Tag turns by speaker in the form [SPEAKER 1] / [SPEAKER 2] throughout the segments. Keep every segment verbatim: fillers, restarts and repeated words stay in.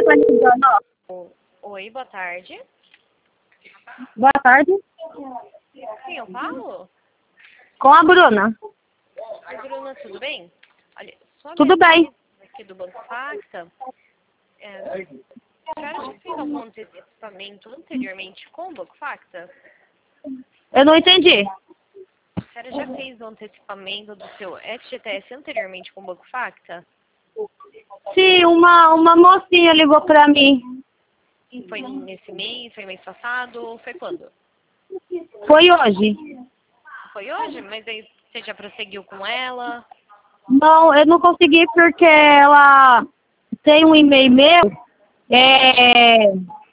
[SPEAKER 1] tá ligando, ó.
[SPEAKER 2] Oi, boa tarde.
[SPEAKER 1] Boa tarde.
[SPEAKER 2] Quem eu falo?
[SPEAKER 1] Com a Bruna.
[SPEAKER 2] Oi, Bruna, tudo bem? Olha, sou a
[SPEAKER 1] Tudo bem.
[SPEAKER 2] Beatriz, aqui do Banco Facta. É, a senhora já fez algum antecipamento anteriormente com o Banco Facta?
[SPEAKER 1] Eu não entendi.
[SPEAKER 2] A senhora já fez o antecipamento do seu F G T S anteriormente com o Banco Facta?
[SPEAKER 1] Sim, uma, uma mocinha ligou pra mim.
[SPEAKER 2] Foi nesse mês, foi mês passado ou foi quando?
[SPEAKER 1] Foi hoje.
[SPEAKER 2] Foi hoje? Mas aí você já prosseguiu com ela?
[SPEAKER 1] Não, eu não consegui porque ela tem um e-mail meu. É,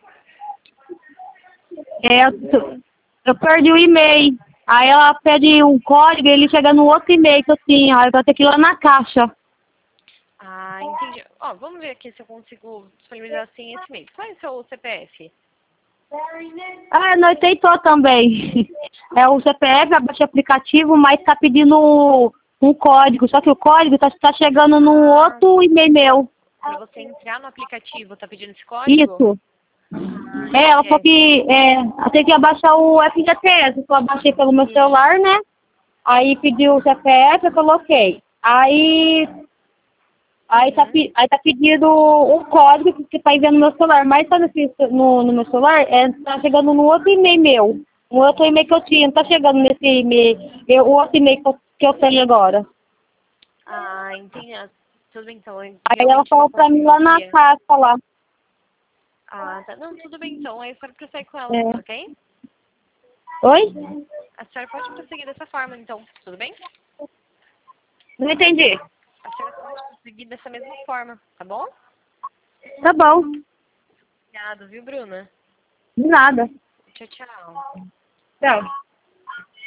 [SPEAKER 1] é, eu, eu perdi o e-mail. Aí ela pede um código e ele chega no outro e-mail que eu tinha. Aí eu vou ter que ir lá na caixa.
[SPEAKER 2] Ah, entendi. Ó, vamos ver aqui se eu consigo disponibilizar assim esse mês. Qual é o seu C P F?
[SPEAKER 1] Ah, nós tentou também. É o C P F, abaixa o aplicativo, mas tá pedindo um código. Só que o código tá, tá chegando no
[SPEAKER 2] Ah,
[SPEAKER 1] outro e-mail meu.
[SPEAKER 2] para você entrar no aplicativo, tá pedindo esse código?
[SPEAKER 1] Isso.
[SPEAKER 2] Ah,
[SPEAKER 1] É, ela falou
[SPEAKER 2] é.
[SPEAKER 1] que é, eu tenho que abaixar o F G T S. Eu abaixei pelo meu
[SPEAKER 2] Sim.
[SPEAKER 1] celular, né? Aí pediu o C P F, eu coloquei. Aí, aí, tá,
[SPEAKER 2] Uhum.
[SPEAKER 1] pe- aí tá pedindo um código que, que tá enviando no meu celular. Mas tá nesse, no, no meu celular, é, tá chegando no outro e-mail meu. Um outro e-mail que eu tinha, não tá chegando nesse e-mail. Eu, o outro e-mail que eu, que eu tenho agora.
[SPEAKER 2] Ah, entendi. Ah, tudo bem, então. Eu
[SPEAKER 1] Aí ela
[SPEAKER 2] realmente não
[SPEAKER 1] falou pra mim
[SPEAKER 2] consigo
[SPEAKER 1] lá na
[SPEAKER 2] aqui.
[SPEAKER 1] caixa lá.
[SPEAKER 2] Ah, tá. Não, tudo bem, então. Aí a senhora prossegue com ela,
[SPEAKER 1] É.
[SPEAKER 2] ok?
[SPEAKER 1] Oi?
[SPEAKER 2] A senhora pode prosseguir dessa forma, então. Tudo bem?
[SPEAKER 1] Não entendi.
[SPEAKER 2] A senhora pode prosseguir dessa mesma forma, tá bom?
[SPEAKER 1] Tá bom.
[SPEAKER 2] Obrigado, viu, Bruna?
[SPEAKER 1] De nada.
[SPEAKER 2] Tchau, tchau.
[SPEAKER 1] Tchau.